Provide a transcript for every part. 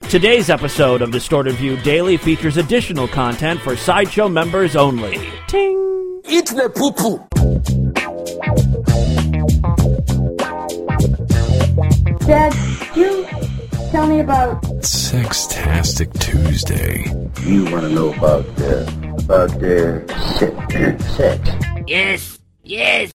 Today's episode of Distorted View Daily features additional content for Sideshow members only. Ting! Eat the poo-poo! Dad, could you tell me about Sextastic Tuesday. You want to know about sex? Yes.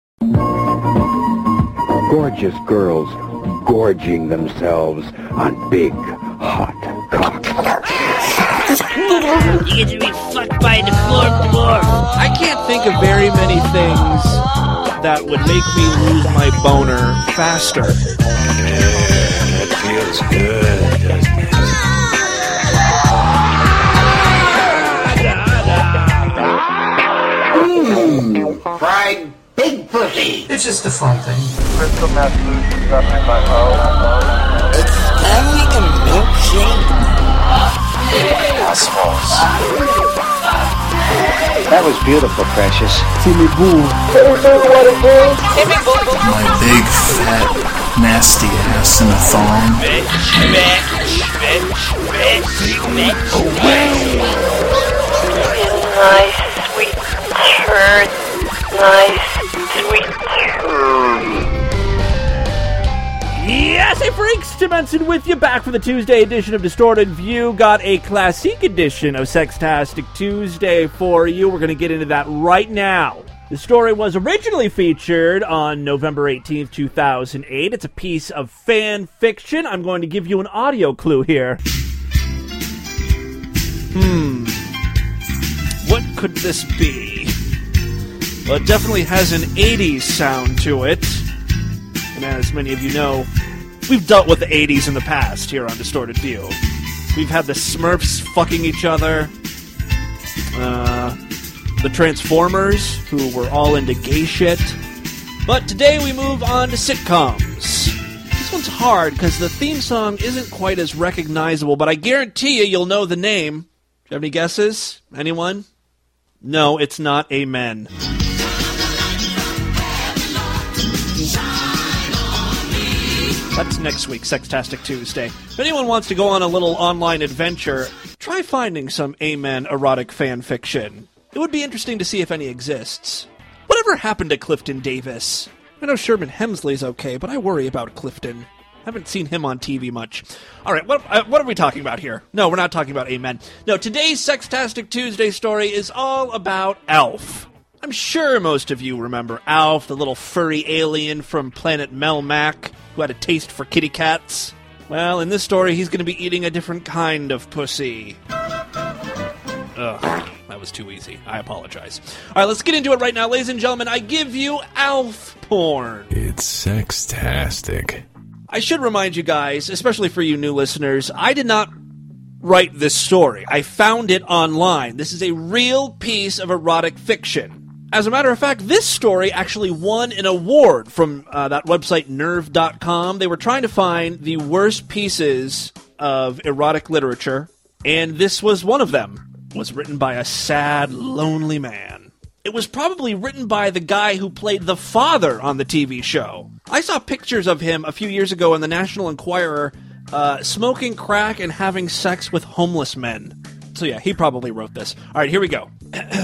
Gorgeous girls gorging themselves on big, hot cocks. You get to be fucked by the floor. I can't think of very many things that would make me lose my boner faster. Yeah, that feels good, doesn't it? Fried pig pussy! It's just a fun thing. Crystal meth loose discovered by It's like a milkshake. assholes. That was beautiful, Precious. My big, fat, nasty ass in a thong. nice, sweet turd? Nice, sweet turd. Yes, hey freaks, Tim Benson with you, back for the Tuesday edition of Distorted View. Got a classic edition of Sextastic Tuesday for you. We're going to get into that right now. The story was originally featured on November 18th, 2008. It's a piece of fan fiction. I'm going to give you an audio clue here. What could this be? Well, it definitely has an 80s sound to it. And as many of you know, we've dealt with the 80s in the past here on Distorted View. We've had the Smurfs fucking each other, the Transformers, who were all into gay shit. But today we move on to sitcoms. This one's hard because the theme song isn't quite as recognizable, but I guarantee you'll know the name. Do you have any guesses? Anyone? No, it's not Amen. That's next week, Sextastic Tuesday. If anyone wants to go on a little online adventure, try finding some Amen erotic fan fiction. It would be interesting to see if any exists. Whatever happened to Clifton Davis? I know Sherman Hemsley's okay, but I worry about Clifton. I haven't seen him on TV much. All right, what are we talking about here? No, we're not talking about Amen. No, today's Sextastic Tuesday story is all about Alf. I'm sure most of you remember Alf, the little furry alien from planet Melmac, who had a taste for kitty cats. Well, in this story, he's going to be eating a different kind of pussy. Ugh, that was too easy. I apologize. All right, let's get into it right now. Ladies and gentlemen, I give you Alf porn. It's sextastic. I should remind you guys, especially for you new listeners, I did not write this story. I found it online. This is a real piece of erotic fiction. As a matter of fact, this story actually won an award from that website, Nerve.com. They were trying to find the worst pieces of erotic literature, and this was one of them. It was written by a sad, lonely man. It was probably written by the guy who played the father on the TV show. I saw pictures of him a few years ago in the National Enquirer smoking crack and having sex with homeless men. So yeah, he probably wrote this. All right, here we go.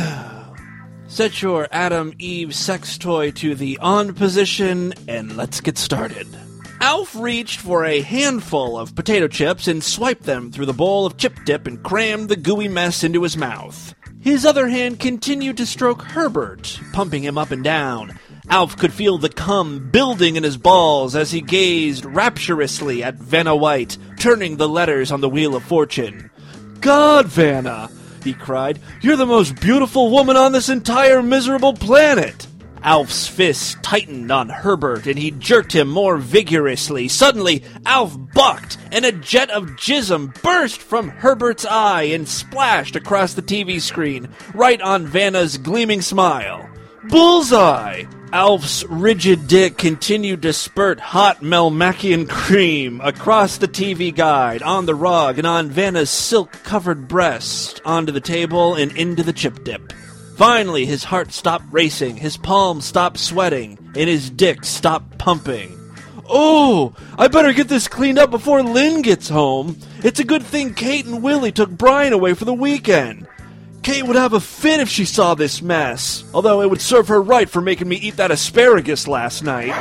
Set your Adam Eve sex toy to the on position, and let's get started. Alf reached for a handful of potato chips and swiped them through the bowl of chip dip and crammed the gooey mess into his mouth. His other hand continued to stroke Herbert, pumping him up and down. Alf could feel the cum building in his balls as he gazed rapturously at Vanna White, turning the letters on the Wheel of Fortune. "God, Vanna!" he cried. "You're the most beautiful woman on this entire miserable planet!" Alf's fist tightened on Herbert, and he jerked him more vigorously. Suddenly, Alf bucked, and a jet of jism burst from Herbert's eye and splashed across the TV screen, right on Vanna's gleaming smile. Bullseye! Alf's rigid dick continued to spurt hot Melmacian cream across the TV guide, on the rug, and on Vanna's silk-covered breast, onto the table and into the chip dip. Finally, his heart stopped racing, his palms stopped sweating, and his dick stopped pumping. Oh, I better get this cleaned up before Lynn gets home. It's a good thing Kate and Willie took Brian away for the weekend. Kate would have a fit if she saw this mess, although it would serve her right for making me eat that asparagus last night.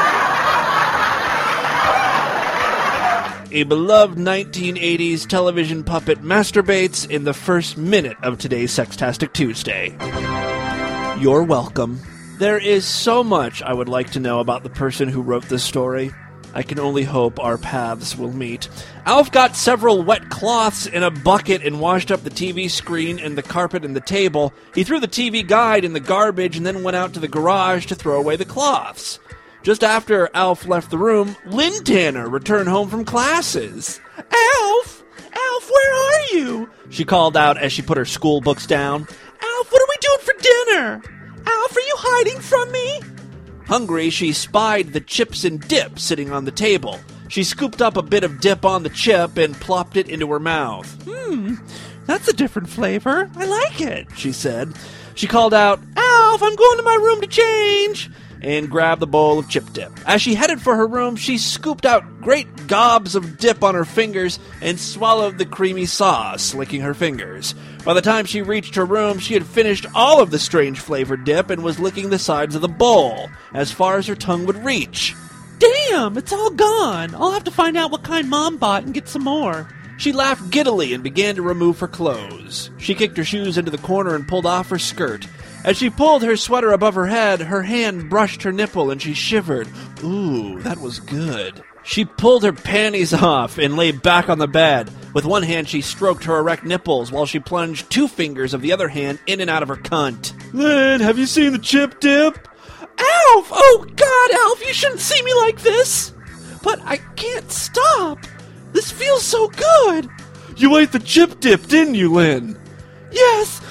A beloved 1980s television puppet masturbates in the first minute of today's Sextastic Tuesday. You're welcome. There is so much I would like to know about the person who wrote this story. I can only hope our paths will meet. Alf got several wet cloths in a bucket and washed up the TV screen and the carpet and the table. He threw the TV guide in the garbage and then went out to the garage to throw away the cloths. Just after Alf left the room, Lynn Tanner returned home from classes. Alf! Alf, where are you? She called out as she put her school books down. Alf, what are we doing for dinner? Alf, are you hiding from me? Hungry, she spied the chips and dip sitting on the table. She scooped up a bit of dip on the chip and plopped it into her mouth. That's a different flavor. I like it, she said. She called out, Alf, I'm going to my room to change, and grabbed the bowl of chip dip. As she headed for her room, she scooped out great gobs of dip on her fingers and swallowed the creamy sauce, licking her fingers. By the time she reached her room, she had finished all of the strange-flavored dip and was licking the sides of the bowl, as far as her tongue would reach. Damn, it's all gone. I'll have to find out what kind Mom bought and get some more. She laughed giddily and began to remove her clothes. She kicked her shoes into the corner and pulled off her skirt. As she pulled her sweater above her head, her hand brushed her nipple and she shivered. Ooh, that was good. She pulled her panties off and lay back on the bed. With one hand, she stroked her erect nipples while she plunged 2 fingers of the other hand in and out of her cunt. Lynn, have you seen the chip dip? Alf! Oh, God, Alf, you shouldn't see me like this! But I can't stop. This feels so good. You ate the chip dip, didn't you, Lynn? Yes.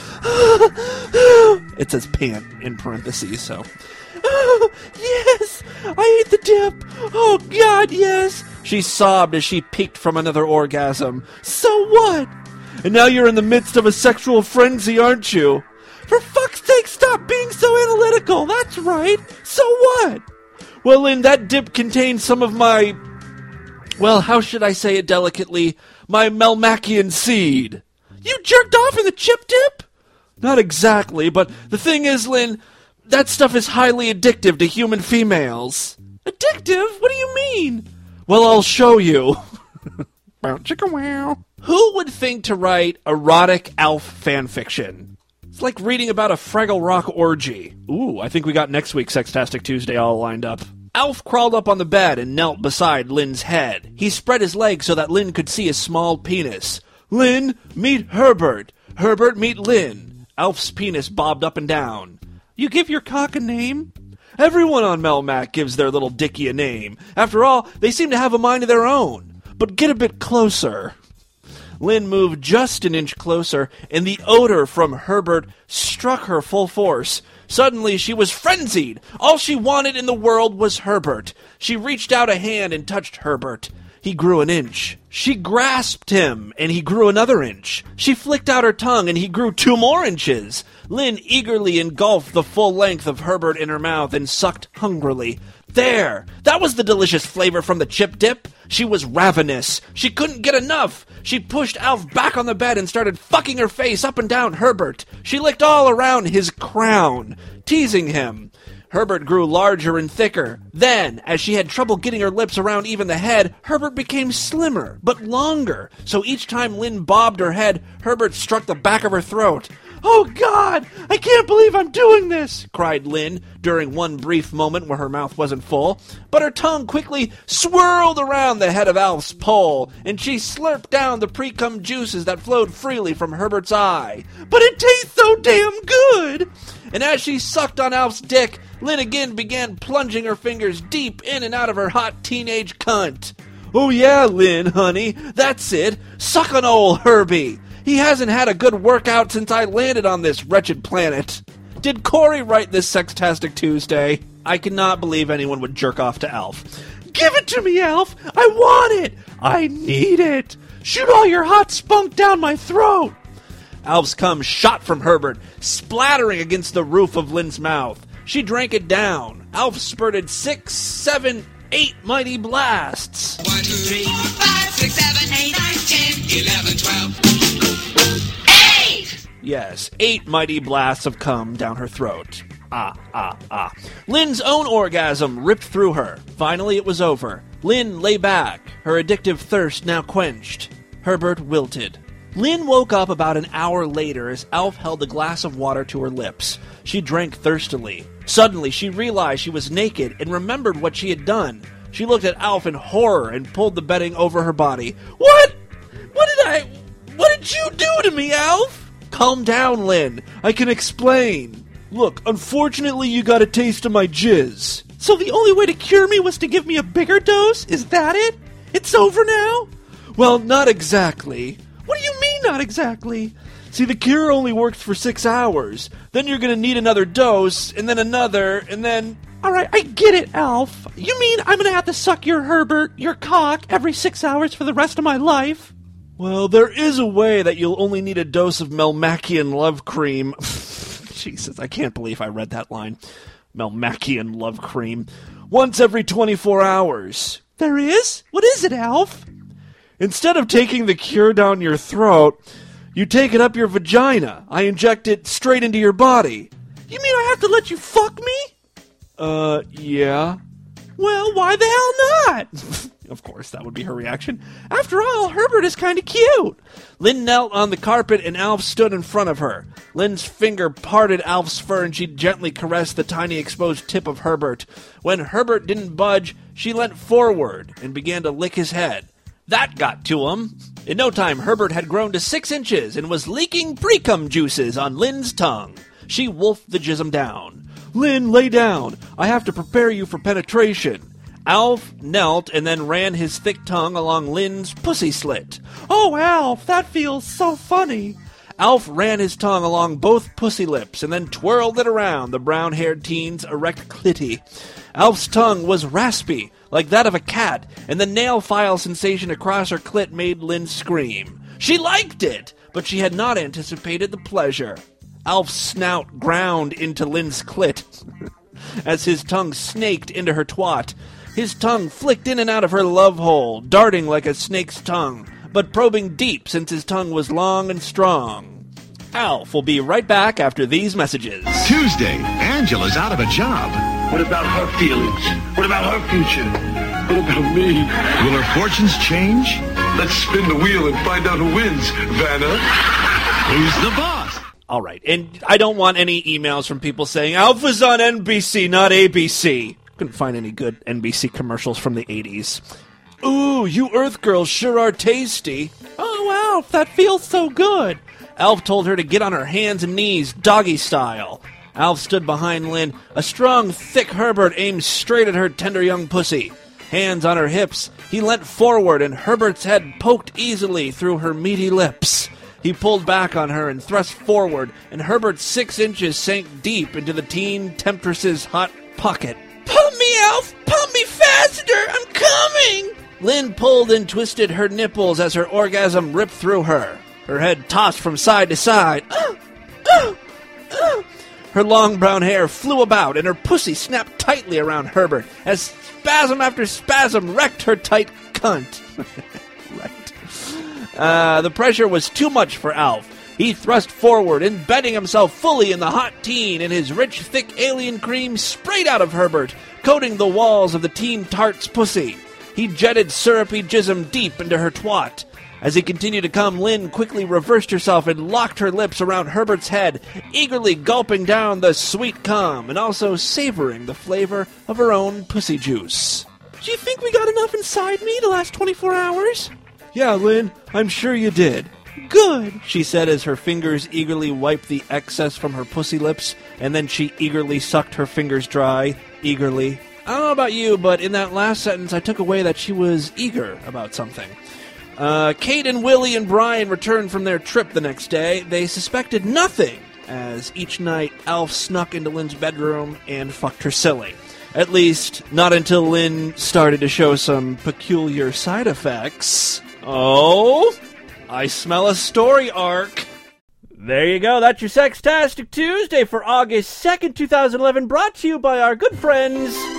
It says pant in parentheses, so. Yes, I ate the dip. Oh, God, yes. She sobbed as she peeked from another orgasm. So what? And now you're in the midst of a sexual frenzy, aren't you? For fuck's sake, stop being so analytical. That's right. So what? Well, Lynn, that dip contains some of my... Well, how should I say it delicately? My Melmacian seed. You jerked off in the chip dip? Not exactly, but the thing is, Lynn, that stuff is highly addictive to human females. Addictive? What do you mean? Well, I'll show you. Chicka wow. Who would think to write erotic Alf fanfiction? It's like reading about a Fraggle Rock orgy. Ooh, I think we got next week's Sextastic Tuesday all lined up. Alf crawled up on the bed and knelt beside Lynn's head. He spread his legs so that Lynn could see his small penis. Lynn, meet Herbert. Herbert, meet Lynn. Alf's penis bobbed up and down. You give your cock a name? Everyone on Melmac gives their little dickie a name. After all, they seem to have a mind of their own. But get a bit closer. Lynn moved just an inch closer, and the odor from Herbert struck her full force. Suddenly, she was frenzied. All she wanted in the world was Herbert. She reached out a hand and touched Herbert. He grew an inch. She grasped him, and he grew another inch. She flicked out her tongue, and he grew 2 more inches. Lynn eagerly engulfed the full length of Herbert in her mouth and sucked hungrily. There! That was the delicious flavor from the chip dip. She was ravenous. She couldn't get enough. She pushed Alf back on the bed and started fucking her face up and down Herbert. She licked all around his crown, teasing him. Herbert grew larger and thicker. Then, as she had trouble getting her lips around even the head, Herbert became slimmer, but longer. So each time Lynn bobbed her head, Herbert struck the back of her throat. Oh, God! I can't believe I'm doing this! Cried Lynn during one brief moment where her mouth wasn't full. But her tongue quickly swirled around the head of Alf's pole, and she slurped down the pre-cum juices that flowed freely from Herbert's eye. But it tastes so damn good! And as she sucked on Alf's dick, Lynn again began plunging her fingers deep in and out of her hot teenage cunt. Oh yeah, Lynn, honey, that's it. Suck on old Herbie. He hasn't had a good workout since I landed on this wretched planet. Did Corey write this Sextastic Tuesday? I cannot believe anyone would jerk off to Alf. Give it to me, Alf! I want it! I need it! Shoot all your hot spunk down my throat! Alf's cum shot from Herbert, splattering against the roof of Lynn's mouth. She drank it down. Alf spurted 6, 7, 8 mighty blasts. 1, 2, 3, 4, 5, 6, 7, 8, 9, 10, 11, 12. 8! Yes, 8 mighty blasts of cum down her throat. Lynn's own orgasm ripped through her. Finally, it was over. Lynn lay back, her addictive thirst now quenched. Herbert wilted. Lynn woke up about an hour later as Alf held a glass of water to her lips. She drank thirstily. Suddenly, she realized she was naked and remembered what she had done. She looked at Alf in horror and pulled the bedding over her body. What did you do to me, Alf? Calm down, Lynn. I can explain. Look, unfortunately you got a taste of my jizz. So the only way to cure me was to give me a bigger dose? Is that it? It's over now? Well, not exactly. What do you mean, not exactly? See, the cure only works for 6 hours. Then you're gonna need another dose, and then another, and then... Alright, I get it, Alf. You mean I'm gonna have to suck your Herbert, your cock, every 6 hours for the rest of my life? Well, there is a way that you'll only need a dose of Melmacian love cream. Jesus, I can't believe I read that line. Melmacian love cream. Once every 24 hours. There is? What is it, Alf? Instead of taking the cure down your throat, you take it up your vagina. I inject it straight into your body. You mean I have to let you fuck me? Yeah. Well, why the hell not? Of course, that would be her reaction. After all, Herbert is kind of cute. Lynn knelt on the carpet and Alf stood in front of her. Lynn's finger parted Alf's fur and she gently caressed the tiny exposed tip of Herbert. When Herbert didn't budge, she leant forward and began to lick his head. That got to him. In no time, Herbert had grown to 6 inches and was leaking pre-cum juices on Lynn's tongue. She wolfed the jism down. Lynn, lay down. I have to prepare you for penetration. Alf knelt and then ran his thick tongue along Lynn's pussy slit. Oh, Alf, that feels so funny. Alf ran his tongue along both pussy lips and then twirled it around the brown-haired teen's erect clitty. Alf's tongue was raspy, like that of a cat, and the nail file sensation across her clit made Lynn scream. She liked it, but she had not anticipated the pleasure. Alf's snout ground into Lynn's clit as his tongue snaked into her twat. His tongue flicked in and out of her love hole, darting like a snake's tongue, but probing deep since his tongue was long and strong. Alf will be right back after these messages. Tuesday, Angela's out of a job. What about her feelings? What about her future? What about me? Will her fortunes change? Let's spin the wheel and find out who wins, Vanna. Who's the boss? All right, and I don't want any emails from people saying, Alpha's on NBC, not ABC. Couldn't find any good NBC commercials from the 80s. Ooh, you Earth girls sure are tasty. Oh, Alf, that feels so good. Alf told her to get on her hands and knees, doggy style. Alf stood behind Lynn, a strong, thick Herbert aimed straight at her tender young pussy. Hands on her hips, he leant forward and Herbert's head poked easily through her meaty lips. He pulled back on her and thrust forward, and Herbert's 6 inches sank deep into the teen temptress's hot pocket. Pump me, Alf! Pump me faster! I'm coming! Lynn pulled and twisted her nipples as her orgasm ripped through her. Her head tossed from side to side. Her long brown hair flew about, and her pussy snapped tightly around Herbert as spasm after spasm wrecked her tight cunt. The pressure was too much for Alf. He thrust forward, embedding himself fully in the hot teen, and his rich, thick alien cream sprayed out of Herbert, coating the walls of the teen tart's pussy. He jetted syrupy jism deep into her twat. As he continued to come, Lynn quickly reversed herself and locked her lips around Herbert's head, eagerly gulping down the sweet cum and also savoring the flavor of her own pussy juice. Do you think we got enough inside me to last 24 hours? Yeah, Lynn, I'm sure you did. Good, she said as her fingers eagerly wiped the excess from her pussy lips, and then she eagerly sucked her fingers dry, eagerly. I don't know about you, but in that last sentence I took away that she was eager about something. Kate and Willie and Brian returned from their trip the next day. They suspected nothing, as each night Alf snuck into Lynn's bedroom and fucked her silly. At least, not until Lynn started to show some peculiar side effects. Oh, I smell a story arc. There you go. That's your Sextastic Tuesday for August 2nd, 2011, brought to you by our good friends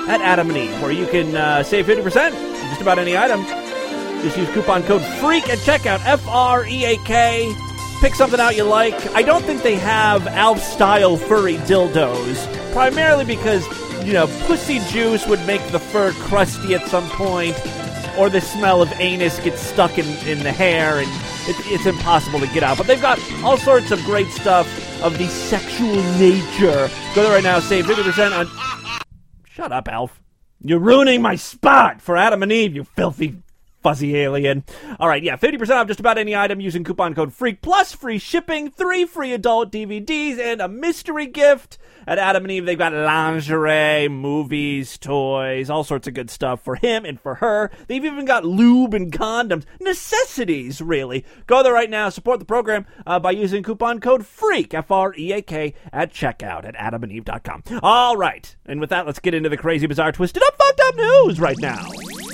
at Adam and Eve, where you can save 50% on just about any item. Just use coupon code FREAK at checkout, F-R-E-A-K. Pick something out you like. I don't think they have Alf-style furry dildos, primarily because, pussy juice would make the fur crusty at some point, or the smell of anus gets stuck in the hair, and it's impossible to get out. But they've got all sorts of great stuff of the sexual nature. Go there right now, save 50% on... Shut up, Alf. You're ruining my spot for Adam and Eve, you filthy... fuzzy alien. All right, 50% off just about any item using coupon code FREAK, plus free shipping, 3 free adult DVDs, and a mystery gift. At Adam and Eve, they've got lingerie, movies, toys, all sorts of good stuff for him and for her. They've even got lube and condoms. Necessities, really. Go there right now. Support the program by using coupon code FREAK, F-R-E-A-K, at checkout at adamandeve.com. All right, and with that, let's get into the crazy, bizarre, twisted up, fucked up news right now.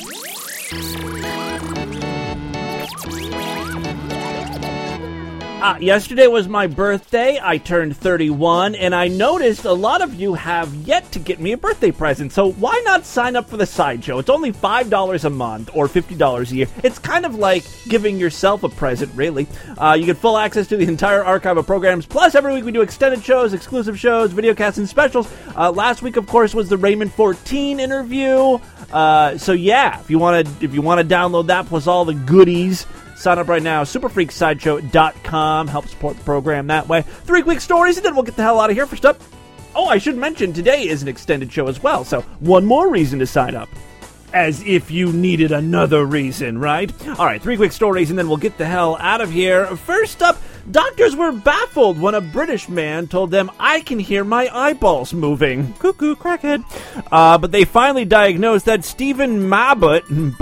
Yesterday was my birthday. I turned 31, and I noticed a lot of you have yet to get me a birthday present, so why not sign up for the Sideshow? It's only $5 a month, or $50 a year. It's kind of like giving yourself a present, really. You get full access to the entire archive of programs, plus every week we do extended shows, exclusive shows, videocasts, and specials. Last week, of course, was the Raymond 14 interview. So yeah, if you want to download that, plus all the goodies, sign up right now, superfreaksideshow.com. Help support the program that way. 3 quick stories, and then we'll get the hell out of here. First up, I should mention, today is an extended show as well, so one more reason to sign up. As if you needed another reason, right? All right, 3 quick stories, and then we'll get the hell out of here. First up, doctors were baffled when a British man told them, "I can hear my eyeballs moving." Cuckoo, crackhead. But they finally diagnosed that Stephen Mabbutt,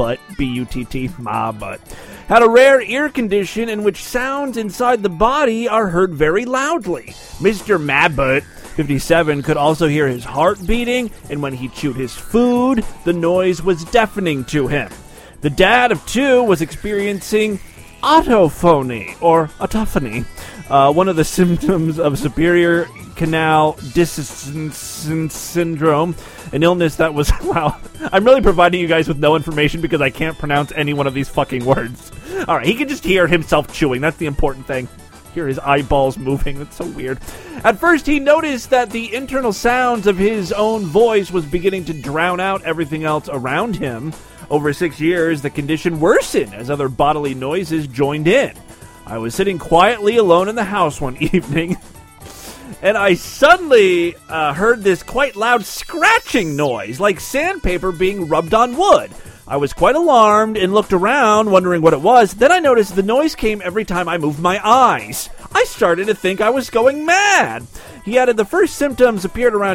B-U-T-T, Mabbutt, had a rare ear condition in which sounds inside the body are heard very loudly. Mr. Mabbutt, 57, could also hear his heart beating, and when he chewed his food, the noise was deafening to him. The dad of 2 was experiencing autophony, or autophony, one of the symptoms of superior canal dissonance syndrome, an illness that was... Wow, I'm really providing you guys with no information because I can't pronounce any one of these fucking words. All right, he can just hear himself chewing. That's the important thing. Hear his eyeballs moving. That's so weird. At first, he noticed that the internal sounds of his own voice was beginning to drown out everything else around him. Over 6 years, the condition worsened as other bodily noises joined in. I was sitting quietly alone in the house one evening, and I suddenly heard this quite loud scratching noise, like sandpaper being rubbed on wood. I was quite alarmed and looked around, wondering what it was. Then I noticed the noise came every time I moved my eyes. I started to think I was going mad. He added the first symptoms appeared around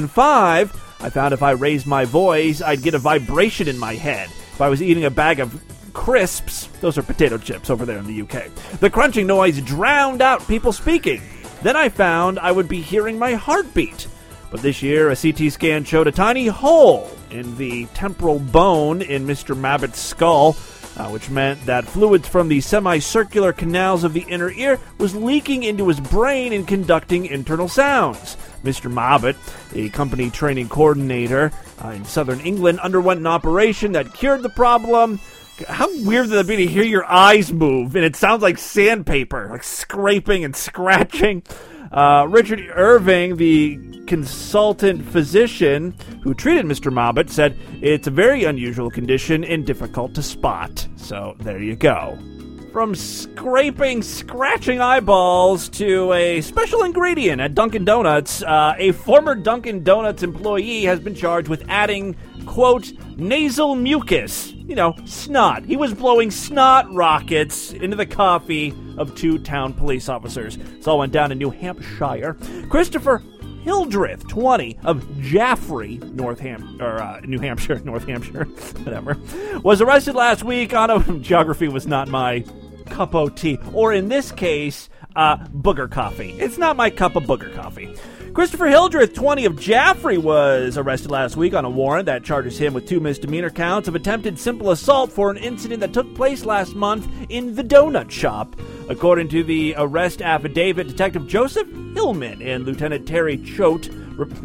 2005. I found if I raised my voice, I'd get a vibration in my head. If I was eating a bag of crisps, those are potato chips over there in the UK, the crunching noise drowned out people speaking. Then I found I would be hearing my heartbeat. But this year, a CT scan showed a tiny hole in the temporal bone in Mr. Mabbutt's skull, which meant that fluids from the semicircular canals of the inner ear was leaking into his brain and conducting internal sounds. Mr. Mabbutt, a company training coordinator in southern England, underwent an operation that cured the problem. How weird would that be to hear your eyes move, and it sounds like sandpaper, like scraping and scratching? Richard Irving, the consultant physician who treated Mr. Mabbutt, said it's a very unusual condition and difficult to spot. So there you go. From scraping, scratching eyeballs to a special ingredient at Dunkin' Donuts, a former Dunkin' Donuts employee has been charged with adding, quote, nasal mucus. Snot. He was blowing snot rockets into the coffee of 2 town police officers. This all went down in New Hampshire. Christopher Hildreth, 20, of Jaffrey, New Hampshire, whatever, was arrested last week on a... Geography was not my cup of tea. Or in this case, booger coffee. It's not my cup of booger coffee. Christopher Hildreth, 20, of Jaffrey, was arrested last week on a warrant that charges him with 2 misdemeanor counts of attempted simple assault for an incident that took place last month in the donut shop. According to the arrest affidavit, Detective Joseph Hillman and Lieutenant Terry Choate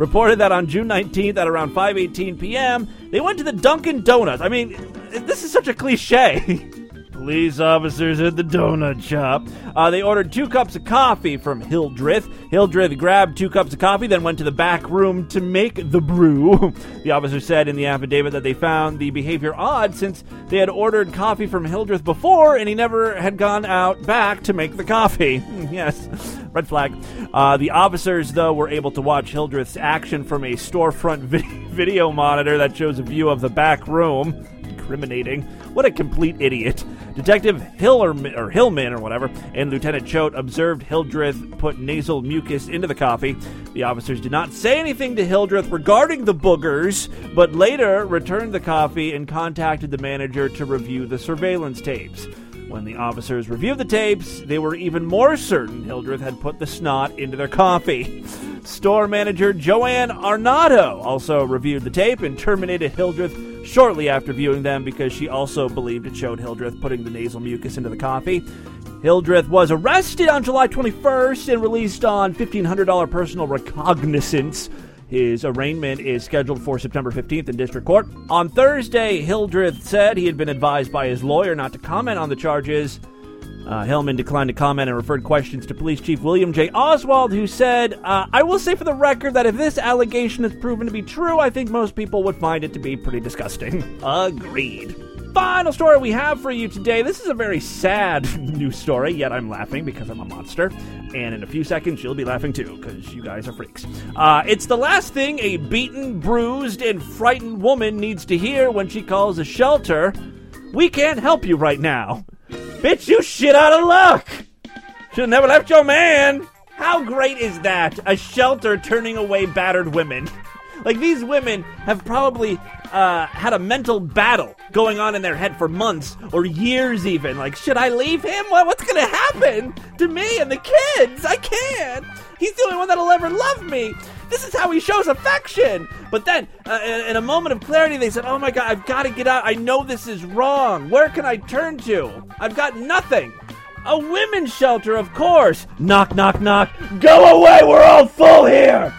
reported that on June 19th at around 5:18 p.m., they went to the Dunkin' Donuts. I mean, this is such a cliche. Police officers at the donut shop. They ordered 2 cups of coffee from Hildreth. Hildreth grabbed 2 cups of coffee, then went to the back room to make the brew. The officer said in the affidavit that they found the behavior odd since they had ordered coffee from Hildreth before and he never had gone out back to make the coffee. Yes, red flag. The officers, though, were able to watch Hildreth's action from a storefront video monitor that shows a view of the back room. Incriminating. What a complete idiot. Detective Hillman or whatever and Lieutenant Choate observed Hildreth put nasal mucus into the coffee. The officers did not say anything to Hildreth regarding the boogers, but later returned the coffee and contacted the manager to review the surveillance tapes. When the officers reviewed the tapes, they were even more certain Hildreth had put the snot into their coffee. Store manager Joanne Arnaudo also reviewed the tape and terminated Hildreth shortly after viewing them because she also believed it showed Hildreth putting the nasal mucus into the coffee. Hildreth was arrested on July 21st and released on $1,500 personal recognizance. His arraignment is scheduled for September 15th in district court. On Thursday, Hildreth said he had been advised by his lawyer not to comment on the charges. Hillman declined to comment and referred questions to Police Chief William J. Oswald, who said, I will say for the record that if this allegation is proven to be true, I think most people would find it to be pretty disgusting. Agreed. Final story we have for you today. This is a very sad news story, yet I'm laughing because I'm a monster. And in a few seconds, you'll be laughing too, because you guys are freaks. It's the last thing a beaten, bruised, and frightened woman needs to hear when she calls a shelter. We can't help you right now. Bitch, you shit out of luck! Should've never left your man! How great is that? A shelter turning away battered women. Like, these women have probably had a mental battle going on in their head for months or years even. Like, should I leave him? What's gonna happen to me and the kids? I can't. He's the only one that'll ever love me. This is how he shows affection. But then, in a moment of clarity, they said, oh my God, I've got to get out. I know this is wrong. Where can I turn to? I've got nothing. A women's shelter, of course. Knock, knock, knock. Go away. We're all full here.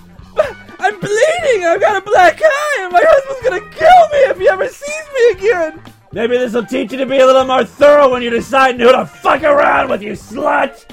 I'm bleeding. I've got a black eye. And my husband's going to kill me if he ever sees me again. Maybe this will teach you to be a little more thorough when you decide who to fuck around with, you slut.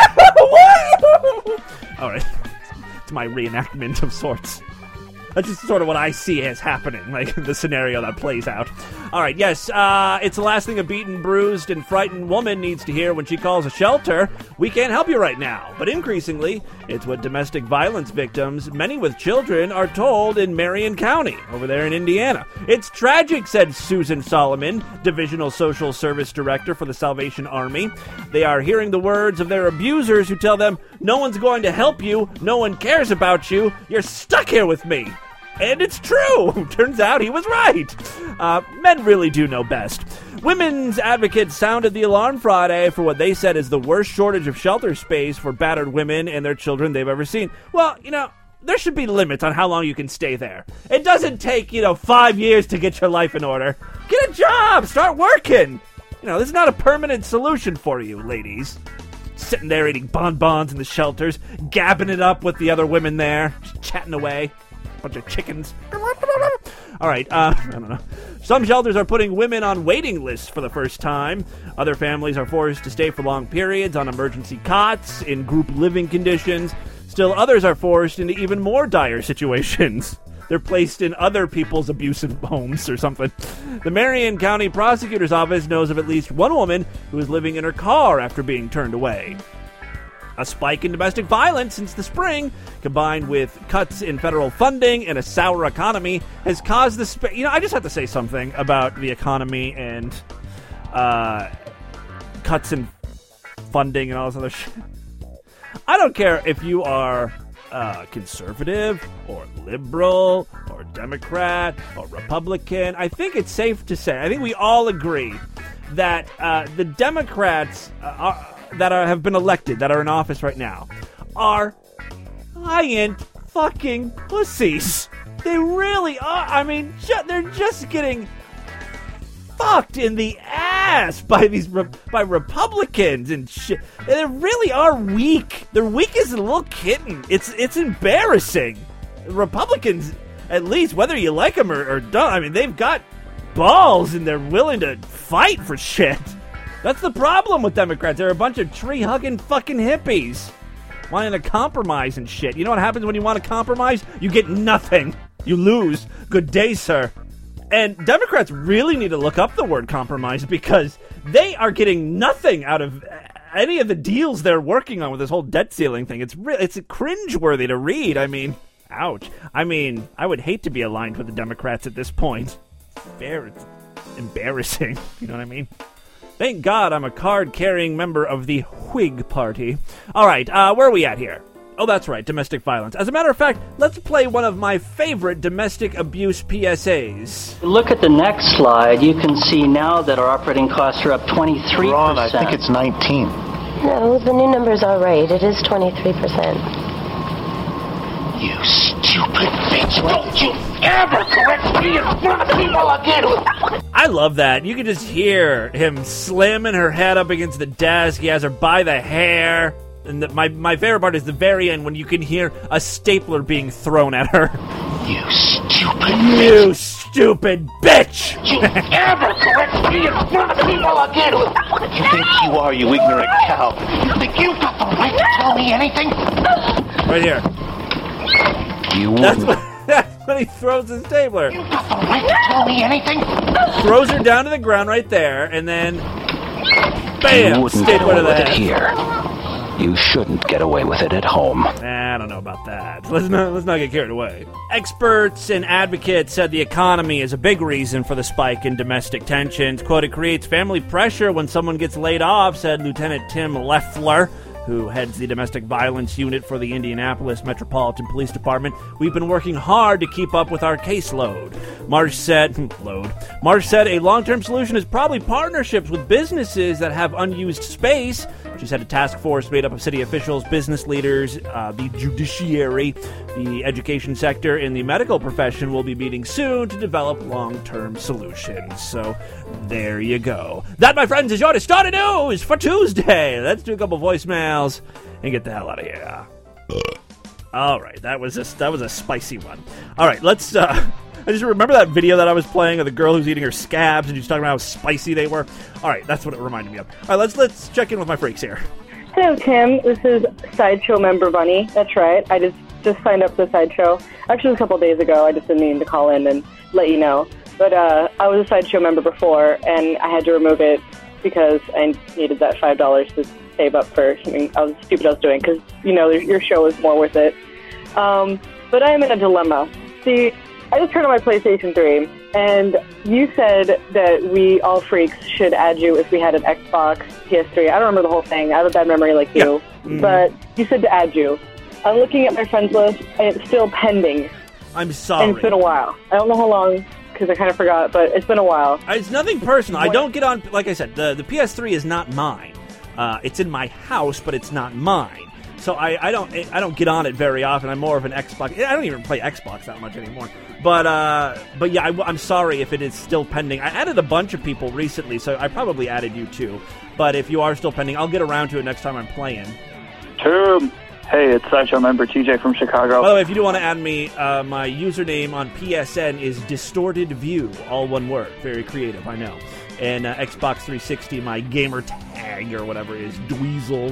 All right. It's my reenactment of sorts. That's just sort of what I see as happening, like the scenario that plays out. All right, yes, it's the last thing a beaten, bruised, and frightened woman needs to hear when she calls a shelter. We can't help you right now. But increasingly, it's what domestic violence victims, many with children, are told in Marion County, over there in Indiana. It's tragic, said Susan Solomon, Divisional Social Service Director for the Salvation Army. They are hearing the words of their abusers who tell them, no one's going to help you, no one cares about you, you're stuck here with me. And it's true. Turns out he was right. Men really do know best. Women's advocates sounded the alarm Friday for what they said is the worst shortage of shelter space for battered women and their children they've ever seen. Well, there should be limits on how long you can stay there. It doesn't take, 5 years to get your life in order. Get a job. Start working. This is not a permanent solution for you, ladies. Sitting there eating bonbons in the shelters, gabbing it up with the other women there, just chatting away. Bunch of chickens. All right, I don't know. Some shelters are putting women on waiting lists for the first time. Other families are forced to stay for long periods on emergency cots in group living conditions. Still, others are forced into even more dire situations. They're placed in other people's abusive homes or something. The Marion County Prosecutor's Office knows of at least one woman who is living in her car after being turned away. A spike in domestic violence since the spring, combined with cuts in federal funding and a sour economy, has caused the I just have to say something about the economy and cuts in funding and all this other shit. I don't care if you are conservative or liberal or Democrat or Republican. I think it's safe to say, I think we all agree that the Democrats have been elected, that are in office right now, are giant fucking pussies. They really are. I mean, they're just getting fucked in the ass by by Republicans and shit. They really are weak. They're weak as a little kitten. It's embarrassing. Republicans, at least, whether you like them or don't, I mean, they've got balls and they're willing to fight for shit. That's the problem with Democrats. They're a bunch of tree-hugging fucking hippies wanting to compromise and shit. You know what happens when you want to compromise? You get nothing. You lose. Good day, sir. And Democrats really need to look up the word compromise because they are getting nothing out of any of the deals they're working on with this whole debt ceiling thing. It's cringeworthy to read. I mean, ouch. I mean, I would hate to be aligned with the Democrats at this point. It's embarrassing. You know what I mean? Thank God I'm a card-carrying member of the Whig Party. All right, where are we at here? Oh, that's right, domestic violence. As a matter of fact, let's play one of my favorite domestic abuse PSAs. Look at the next slide. You can see now that our operating costs are up 23%. Ron, I think it's 19. No, the new number's all right. It is 23%. You stupid bitch. Don't you ever correct me in front of people again. I love that. You can just hear him slamming her head up against the desk. He has her by the hair. And my favorite part is the very end when you can hear a stapler being thrown at her. You stupid bitch. You stupid bitch. You ever correct me in front of people again. You think you are, you ignorant cow. You think you've got the right to tell me anything? Right here. You That's when he throws his stapler. You've got the right to tell me anything? Throws her down to the ground right there, and then bam! You wouldn't get stapler away to the with head. it here. You shouldn't get away with it at home. I don't know about that. Let's not get carried away. Experts and advocates said the economy is a big reason for the spike in domestic tensions. Quote, it creates family pressure when someone gets laid off, said Lieutenant Tim Leffler, who heads the domestic violence unit for the Indianapolis Metropolitan Police Department. We've been working hard to keep up with our caseload. Marsh said a long-term solution is probably partnerships with businesses that have unused space. She said a task force made up of city officials, business leaders, the judiciary, the education sector, and the medical profession will be meeting soon to develop long-term solutions. So there you go. That, my friends, is your Distorted News for Tuesday. Let's do a couple voicemails and get the hell out of here. All right, that was a spicy one. All right, let's. I just remember that video that I was playing of the girl who's eating her scabs, and she's talking about how spicy they were. All right, that's what it reminded me of. All right, let's check in with my freaks here. Hello, Tim. This is Sideshow member Bunny. That's right. I just signed up for the Sideshow. Actually, a couple of days ago. I just didn't mean to call in and let you know. But I was a Sideshow member before, and I had to remove it because I needed that $5 to save up for something I was doing. Because, you know, your show is more worth it. But I am in a dilemma. See, I just turned on my PlayStation 3, and you said that we all freaks should add you if we had an Xbox, PS3. I don't remember the whole thing. I have a bad memory like you. Yeah. But you said to add you. I'm looking at my friends list, and it's still pending. I'm sorry. And it's been a while. I don't know how long, because I kind of forgot, but it's been a while. It's nothing personal. I don't get on, like I said, the PS3 is not mine. It's in my house, but it's not mine. So I don't get on it very often. I'm more of an Xbox. I don't even play Xbox that much anymore. But yeah, I'm sorry if it is still pending. I added a bunch of people recently, so I probably added you too. But if you are still pending, I'll get around to it next time I'm playing. Tim, hey, it's Sideshow member TJ from Chicago. By the way, if you do want to add me, my username on PSN is Distorted View, all one word. Very creative, I know. And Xbox 360, my gamer tag or whatever is Dweezil,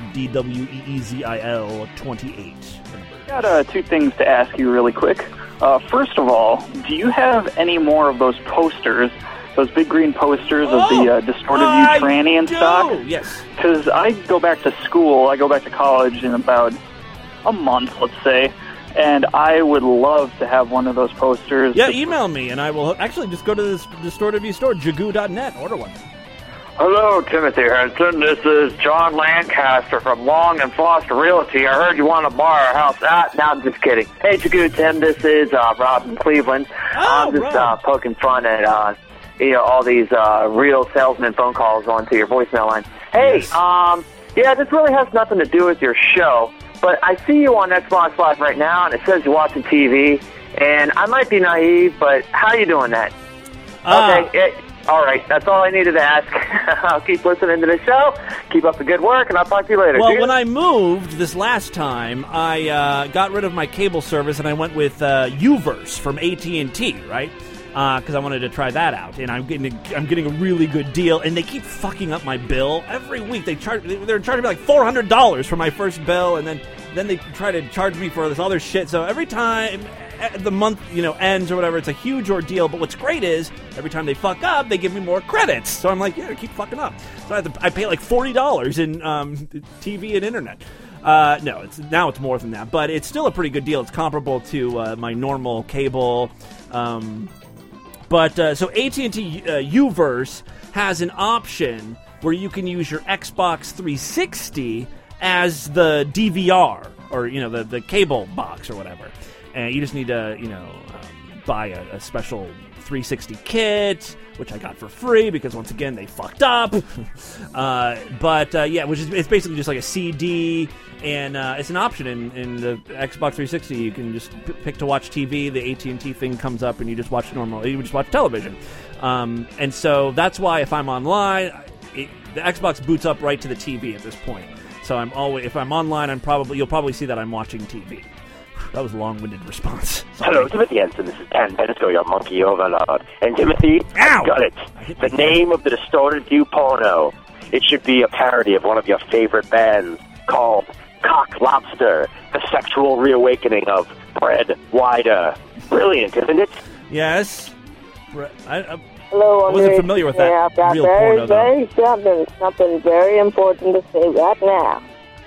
DWEEZIL 28. I got two things to ask you really quick. First of all, do you have any more of those posters, those big green posters of the Distorted View tranny in stock? Yes. Because I go back to school, I go back to college in about a month, let's say, and I would love to have one of those posters. Yeah, email me, and I will actually just go to this Distorted View store, Jagoo.net, order one. Hello, Timothy Henson. This is John Lancaster from Long and Foster Realty. I heard you want to borrow our house. No, I'm just kidding. Hey, Jagoo, Tim, this is Rob from Cleveland. I'm just poking fun at all these real salesman phone calls onto your voicemail line. Hey, yeah, this really has nothing to do with your show, but I see you on Xbox Live right now, and it says you're watching TV, and I might be naive, but how are you doing that? Okay, All right, that's all I needed to ask. I'll keep listening to the show. Keep up the good work, and I'll talk to you later. Well, Cheers. when I moved this last time, I got rid of my cable service, and I went with Uverse from AT&T, right? Because I wanted to try that out, and I'm getting a really good deal, and they keep fucking up my bill every week. They're charging me like $400 for my first bill, and then they try to charge me for this other shit. So every time the month ends or whatever, it's a huge ordeal. But what's great is every time they fuck up, they give me more credits. So I'm like, yeah, keep fucking up. So I pay like $40 in TV and internet. No, it's more than that, but it's still a pretty good deal. It's comparable to my normal cable. But so AT&T Uverse has an option where you can use your Xbox 360 as the DVR or the cable box or whatever. And you just need to buy a special 360 kit, which I got for free because once again they fucked up. It's basically just like a CD, and it's an option in the Xbox 360. You can just pick to watch TV. The AT&T thing comes up, and you just watch you just watch television. And so that's why if I'm online, the Xbox boots up right to the TV at this point. So if I'm online, you'll probably see that I'm watching TV. That was a long-winded response. Sorry. Hello, Timothy Henson. This is Dan Benesco, your monkey overlord. And Timothy, Ow! got it. The name of the Distorted View porno. It should be a parody of one of your favorite bands called Cock Lobster, the sexual reawakening of Fred Wider. Brilliant, isn't it? Yes. Hello, I wasn't familiar with that I've got real porno, though. something very important to say right now.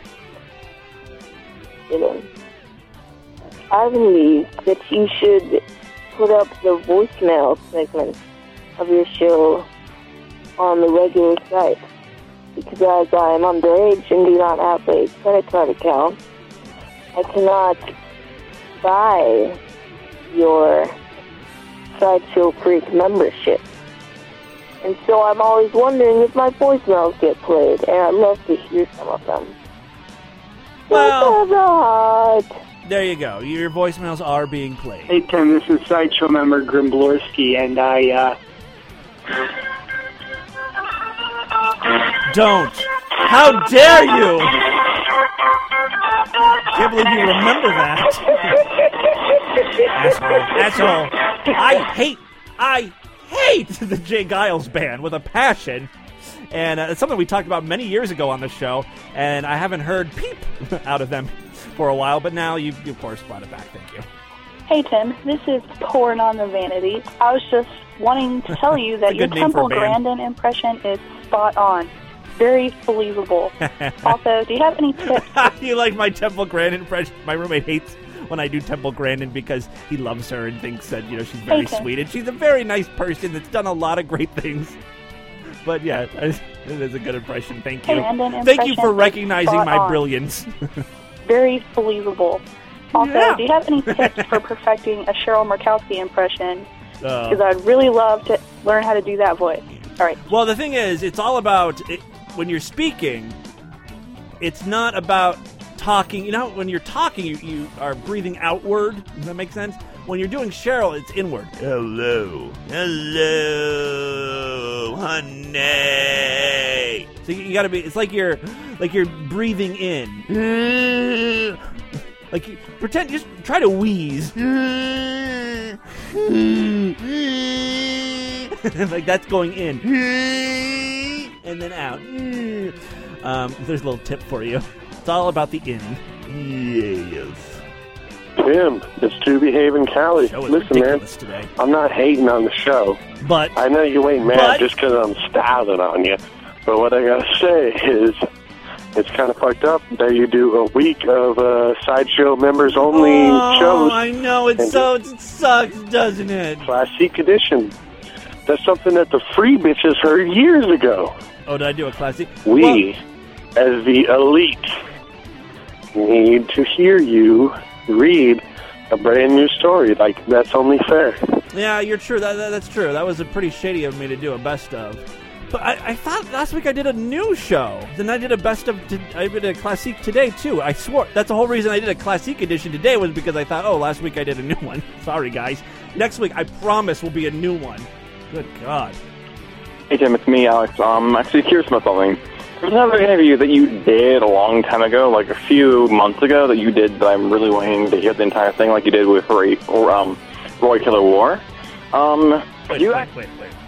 I believe that you should put up the voicemail segment of your show on the regular site. Because as I am underage and do not have a credit card account, I cannot buy your Sideshow Freak membership. And so I'm always wondering if my voicemails get played, and I'd love to hear some of them. Well, there you go. Your voicemails are being played. Hey, Tim, this is Sideshow member Grimblorski, and I, Don't. How dare you? Can't believe you remember that. Asshole. I hate the Jay Giles Band with a passion. And it's something we talked about many years ago on the show, and I haven't heard peep out of them for a while, but now you of course brought it back. Thank you. Hey, Tim, this is Porn on the Vanity. I was just wanting to tell you that your Temple Grandin impression is spot on. Very believable. Also, do you have any tips? You like my Temple Grandin impression? My roommate hates when I do Temple Grandin because he loves her and thinks that she's very sweet, and she's a very nice person that's done a lot of great things. But yeah, it is a good impression. Thank you. Thank you for recognizing my brilliance. Very believable. Also, do you have any tips for perfecting a Cheryl Murkowski impression? Because I'd really love to learn how to do that voice. All right. Well, the thing is, it's all about when you're speaking. It's not about talking. When you're talking, you are breathing outward. Does that make sense? When you're doing Cheryl, it's inward. Hello, honey. So you got to be. It's like you're breathing in. Like pretend. Just try to wheeze. Like that's going in, and then out. There's a little tip for you. It's all about the in. Yes. Tim, it's To Behave in Cali. Listen, man, today. I'm not hating on the show. But I know you ain't mad just because I'm styling on you. But what I gotta say is, it's kind of fucked up that you do a week of Sideshow members only shows. I know, it sucks, doesn't it? Classic edition. That's something that the free bitches heard years ago. Oh, did I do a classic? We, as the elite, need to hear you read a brand new story. Like, that's only fair. Yeah, you're true. That's true. That was a pretty shady of me to do a best of. But I thought last week I did a new show. Then I did a best of. I did a classic today too. I swore that's the whole reason I did a classic edition today was because I thought, last week I did a new one. Sorry, guys. Next week I promise will be a new one. Good God. Hey, Tim, it's me, Alex. I'm actually curious about something. There's another interview that you did a long time ago, like a few months ago, that you did that I'm really waiting to hear the entire thing, like you did with Roy Killer War. Wait.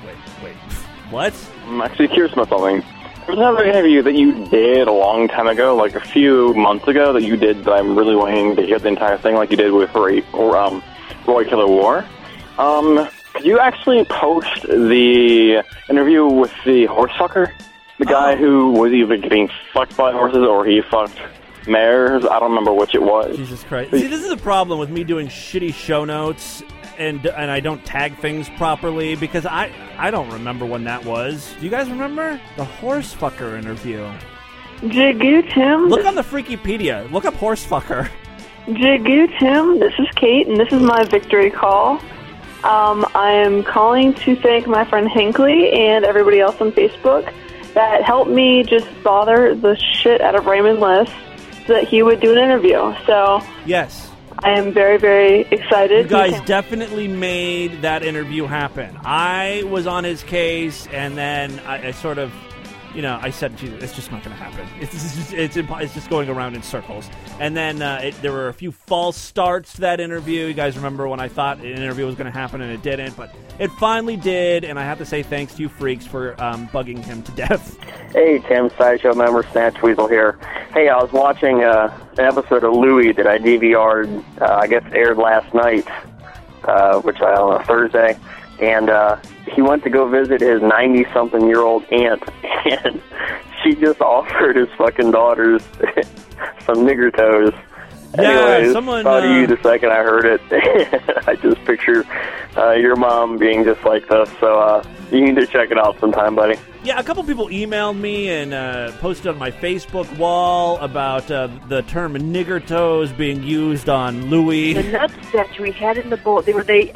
What? I'm actually curious about something. There's another interview that you did a long time ago, like a few months ago, that you did that I'm really waiting to hear the entire thing, like you did with Roy Killer War. Could you actually post the interview with the horse fucker? The guy who was either getting fucked by horses or he fucked mares? I don't remember which it was. Jesus Christ. See, this is a problem with me doing shitty show notes, and I don't tag things properly, because I don't remember when that was. Do you guys remember? The horse fucker interview. Jigoo, Tim. Look on the Freakypedia. Look up horse fucker. Jigoo, Tim. This is Kate, and this is my victory call. I am calling to thank my friend Hinkley and everybody else on Facebook that helped me just bother the shit out of Raymond Liss so that he would do an interview. So yes, I am very, very excited. You guys definitely made that interview happen. I was on his case, and then I sort of, I said, Jesus, it's just not going to happen. It's just going around in circles. And then there were a few false starts to that interview. You guys remember when I thought an interview was going to happen and it didn't, but it finally did, and I have to say thanks to you freaks for bugging him to death. Hey, Tim, Sideshow member Snatch Weasel here. Hey, I was watching an episode of Louie that I DVR'd, I guess aired last night, which I don't know, Thursday, and he went to go visit his 90-something-year-old aunt, and she just offered his fucking daughters some nigger toes. Yeah, anyways, someone thought of you the second I heard it. I just picture your mom being just like this, so you need to check it out sometime, buddy. Yeah, a couple people emailed me and posted on my Facebook wall about the term nigger toes being used on Louis. The nuts that we had in the bowl, were they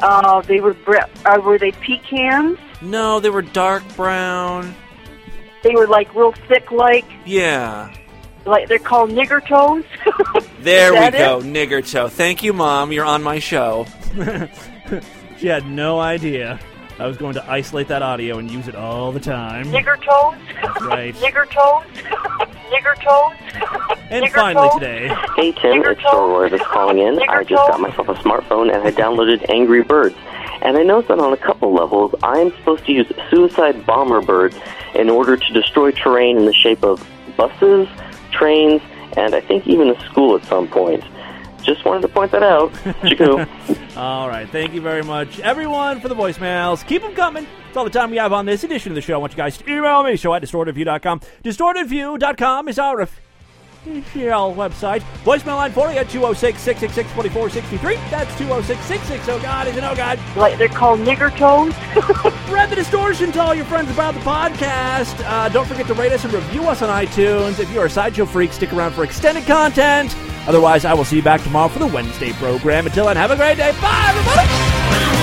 pecans? No, they were dark brown. They were like real thick, Yeah. Like they're called nigger toes. There we go, nigger toe. Thank you, Mom. You're on my show. She had no idea I was going to isolate that audio and use it all the time. Nigger toes. That's right. Nigger toes. Nigger toes. And nigger finally toes. today. Hey Tim, it's Soror that's calling in. I just got myself a smartphone and I downloaded Angry Birds. And I noticed that on a couple levels, I am supposed to use suicide bomber birds in order to destroy terrain in the shape of buses, trains, and I think even a school at some point. Just wanted to point that out. Chico. All right, thank you very much, everyone, for the voicemails. Keep them coming. That's all the time we have on this edition of the show. I want you guys to email me, show at distortedview.com. Distortedview.com is our official website. Voicemail line for you at 206-666-2463. That's 206-660. Oh, God, is it? Oh, God. Like they're called nigger toes. Spread the distortion to all your friends about the podcast. Don't forget to rate us and review us on iTunes. If you're a Sideshow freak, stick around for extended content. Otherwise, I will see you back tomorrow for the Wednesday program. Until then, have a great day. Bye, everybody.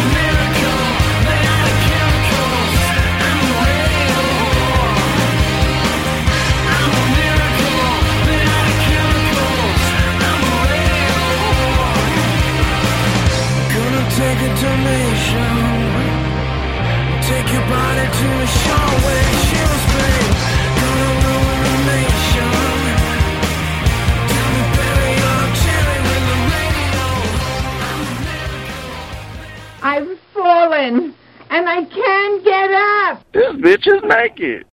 Take a donation. Take your body to a show where chills bring. Gonna ruin the nation. Tell me, baby, you're chilling with the radio. I've fallen and I can't get up. This bitch is naked.